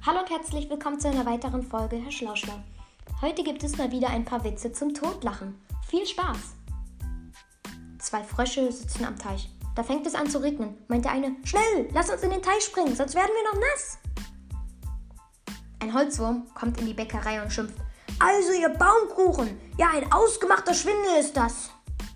Hallo und herzlich willkommen zu einer weiteren Folge Herr Schlauschlau. Heute gibt es mal wieder ein paar Witze zum Totlachen. Viel Spaß! 2 Frösche sitzen am Teich. Da fängt es an zu regnen. Meint der eine, schnell, lass uns in den Teich springen, sonst werden wir noch nass. Ein Holzwurm kommt in die Bäckerei und schimpft. Also ihr Baumkuchen, ja ein ausgemachter Schwindel ist das.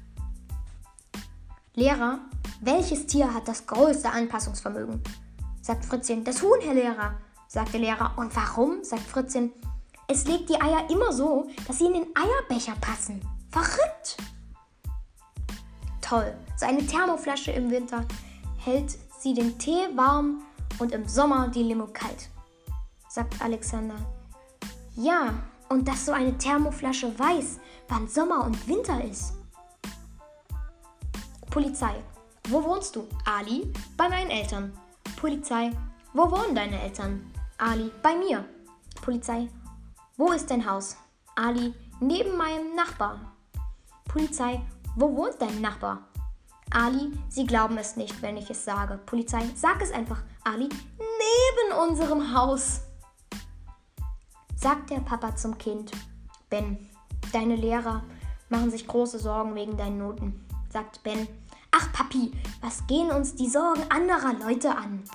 Lehrer, welches Tier hat das größte Anpassungsvermögen? Sagt Fritzchen, das Huhn, Herr Lehrer. Sagt der Lehrer, und warum? Sagt Fritzchen, es legt die Eier immer so, dass sie in den Eierbecher passen. Verrückt! Toll, so eine Thermoflasche im Winter hält sie den Tee warm und im Sommer die Limo kalt. Sagt Alexander, ja, und dass so eine Thermoflasche weiß, wann Sommer und Winter ist. Polizei, wo wohnst du? Ali, bei meinen Eltern. Polizei, wo wohnen deine Eltern? Ali, bei mir. Polizei, wo ist dein Haus? Ali, neben meinem Nachbar. Polizei, wo wohnt dein Nachbar? Ali, sie glauben es nicht, wenn ich es sage. Polizei, sag es einfach. Ali, neben unserem Haus. Sagt der Papa zum Kind, Ben, deine Lehrer machen sich große Sorgen wegen deinen Noten. Sagt Ben, ach Papi, was gehen uns die Sorgen anderer Leute an?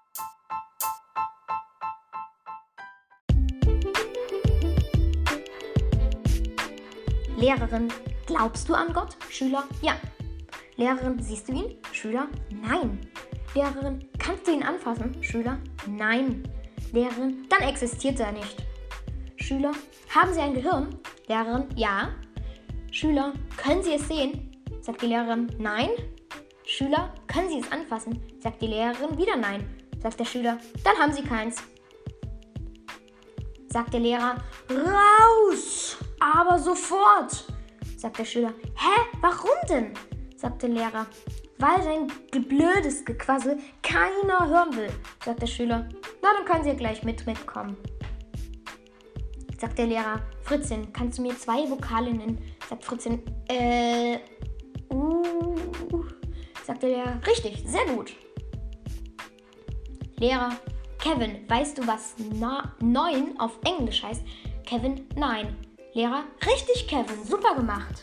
Lehrerin, glaubst du an Gott? Schüler, ja. Lehrerin, siehst du ihn? Schüler, nein. Lehrerin, kannst du ihn anfassen? Schüler, nein. Lehrerin, dann existiert er nicht. Schüler, haben Sie ein Gehirn? Lehrerin, ja. Schüler, können Sie es sehen? Sagt die Lehrerin, nein. Schüler, können Sie es anfassen? Sagt die Lehrerin, wieder nein. Sagt der Schüler, dann haben Sie keins. Sagt der Lehrer, raus, aber sofort. Sagt der Schüler, hä, warum denn? Sagt der Lehrer, weil dein blödes Gequassel keiner hören will. Sagt der Schüler, na dann können Sie ja gleich mitkommen. Sagt der Lehrer, Fritzchen, kannst du mir 2 Vokale nennen? Sagt Fritzchen, Sagt der Lehrer, richtig, sehr gut. Lehrer, Kevin, weißt du, was 9 auf Englisch heißt? Kevin, nein. Lehrer, richtig, Kevin, super gemacht.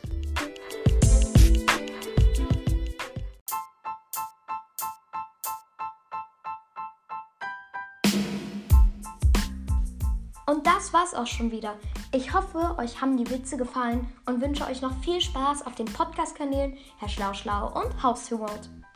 Und das war's auch schon wieder. Ich hoffe, euch haben die Witze gefallen und wünsche euch noch viel Spaß auf den Podcast-Kanälen Herr Schlauschlau und House to World.